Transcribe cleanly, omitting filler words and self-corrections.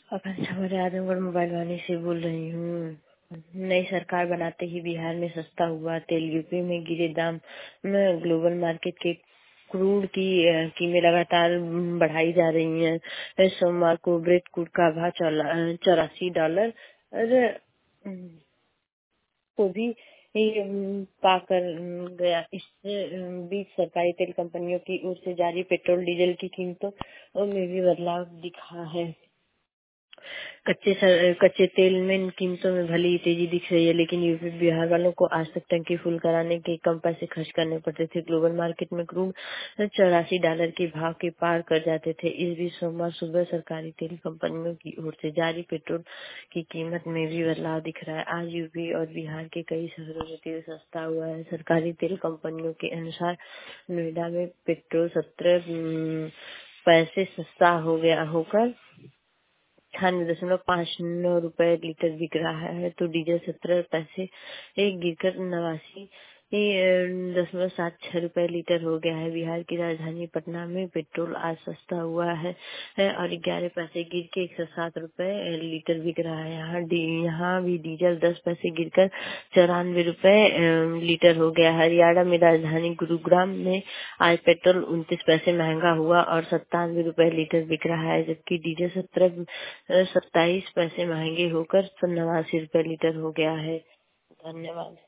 आकांक्षा Maurya Azamgarh mobile Vaani से बोल रही हूँ। नई सरकार बनाते ही बिहार में सस्ता हुआ तेल, यूपी में गिरे दाम में ग्लोबल मार्केट के क्रूड की कीमतें लगातार बढ़ाई जा रही हैं। सोमवार को ब्रेंट क्रूड का भाव $84 को भी पाकर गया। इससे बीच सरकारी तेल कंपनियों की ओर से जारी पेट्रोल डीजल की कीमतों में भी बदलाव दिखा है। कच्चे तेल में इन कीमतों में भली ही तेजी दिख रही है, लेकिन यूपी बिहार वालों को आज तक टंकी फुल कराने के कम पैसे खर्च करने पड़ते थे। ग्लोबल मार्केट में क्रूड $84 के भाव के पार कर जाते थे। इस बीच सोमवार सुबह सरकारी तेल कंपनियों की ओर से जारी पेट्रोल की कीमत में भी बदलाव दिख रहा है। आज यूपी और बिहार के कई शहरों में तेल सस्ता हुआ है। सरकारी तेल कंपनियों के अनुसार नोएडा में पेट्रोल 17 पैसे सस्ता हो गया होकर 98.59 लीटर बिक रहा है, तो डीजल 17 पैसे गिरकर 89.76 लीटर हो गया है। बिहार की राजधानी पटना में पेट्रोल आज सस्ता हुआ है और 11 पैसे गिर के 107 लीटर बिक रहा है। यहाँ भी डीजल 10 पैसे गिरकर 94 लीटर हो गया है। हरियाणा में राजधानी गुरुग्राम में आज पेट्रोल 29 पैसे महंगा हुआ और 97 लीटर बिक रहा है, जबकि डीजल 27 पैसे महंगे होकर 89 लीटर हो गया है। धन्यवाद।